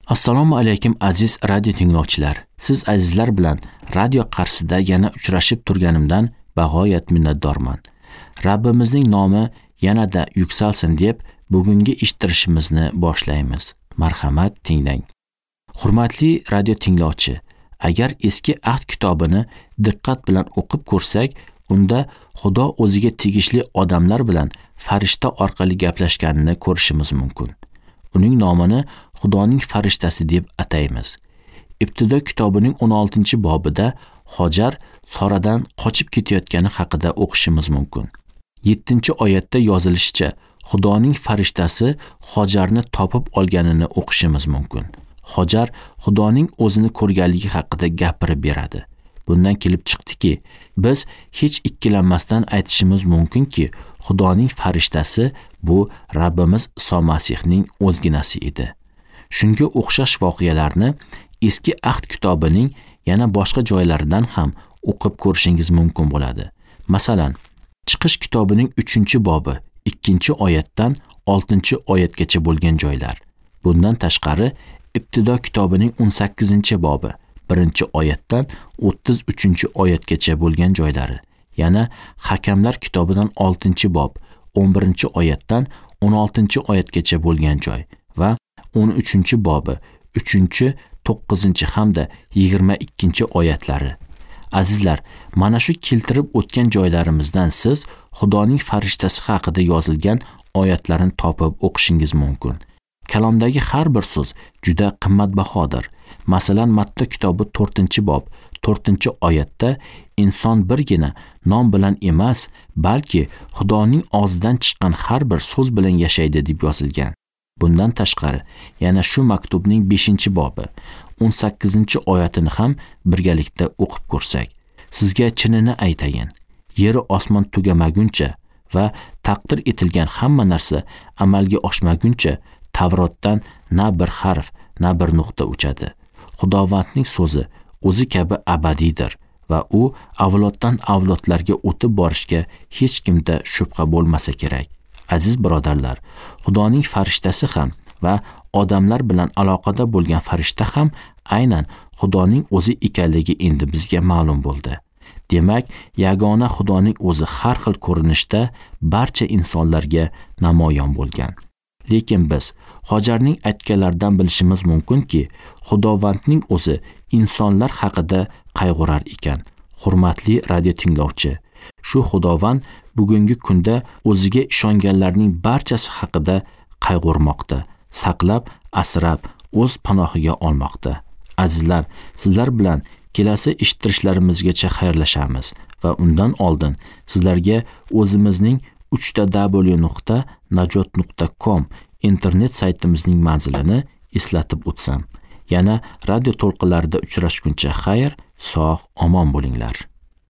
Assalomu alaykum aziz radio tinglovchilar. Siz azizlar bilan radio qarshisida yana uchrashib turganimdan bag'oyat minnatdorman. Rabbimizning nomi yanada yuksalsin deb bugungi eshittirishimizni boshlaymiz. Marhamat tinglang. Hurmatli radio tinglovchi, agar eski ahd kitobini diqqat bilan o'qib ko'rsak, unda Xudo o'ziga tegishli odamlar bilan farishta orqali gaplashganini ko'rishimiz mumkin. Uning nomini Xudoning farishtasi deb ataymiz. Ibtido kitobining 16-bobida Hojar Soradan qochib ketayotgani haqida o'qishimiz mumkin. 7-oyatda yozilishicha, Xudoning farishtasi Hojarni topib olganini o'qishimiz mumkin. Hojar Xudoning o'zini ko'rganligi haqida gapirib beradi. Bundan kelib chiqdiki, biz hech ikkilanmasdan aytishimiz mumkinki, Xudoning farishtasi bu Rabbimiz Iso Masihning o'zginasi edi. Shunga o'xshash voqealarni eski ahd kitobining yana boshqa joylaridan ham o'qib ko'rishingiz mumkin bo'ladi. Masalan, Chiqish kitobining 3-bobi 2-oyatdan 6-oyatgacha bo'lgan joylar. Bundan tashqari, Ibtido kitobining 18-bobi 1-oyatdan 33-oyatgacha bo'lgan joylari. Yana Hakamlar kitobidan 6-bob 11-oyatdan 16-oyatgacha bo'lgan joy va 13-bobi 3, 9 hamda 22-oyatlari. Azizlar, mana shu keltirib o'tgan joylarimizdan siz Xudoning farishtasi haqida yozilgan oyatlarni topib o'qishingiz mumkin. Kalomdagi har bir so'z juda qimmatbahodir. Masalan, Matta kitobi 4-bob 4-oyatda inson birgina non bilan emas, balki Xudoning og'zidan chiqqan har bir so'z bilan yashaydi deb yozilgan. Bundan tashqari, yana shu maktubning 5-bobi 18-oyatini ham birgalikda o'qib ko'rsak, sizga chinini aytayin, yer osmon tugamaguncha va taqdir etilgan hamma narsa amalga oshmaguncha Tavrotdan na bir harf, na bir nuqta o'chadi. Xudovandning so'zi o'zi kabi abadiydir va u avloddan avlodlarga o'tib borishga hech kimda shubha bo'lmasa kerak. Aziz birodarlar, Xudoning farishtasi ham va odamlar bilan aloqada bo'lgan farishta ham aynan Xudoning o'zi ekanligi endi bizga ma'lum bo'ldi. Demak, yagona Xudoning o'zi har xil ko'rinishda barcha insonlarga namoyon bo'lgan. Lekin biz Hojarning aytganlaridan bilishimiz mumkinki, Xudovandning o'zi insonlar haqida qayg'urar ekan. Hurmatli radio tinglovchi, shu Xudovand bugungi kunda o'ziga ishonganlarning barchasi haqida qayg'urmoqda, saqlab, asrab, o'z panohiga olmoqda. Azizlar, sizlar bilan kelasi eshittirishlarimizgacha xayrlashamiz va undan oldin sizlarga o'zimizning www.najot.com internet saytimizning manzilini eslatib o'tsam. Yana radio to'lqinlarida uchrashguncha xayr, sog', omon bo'linglar.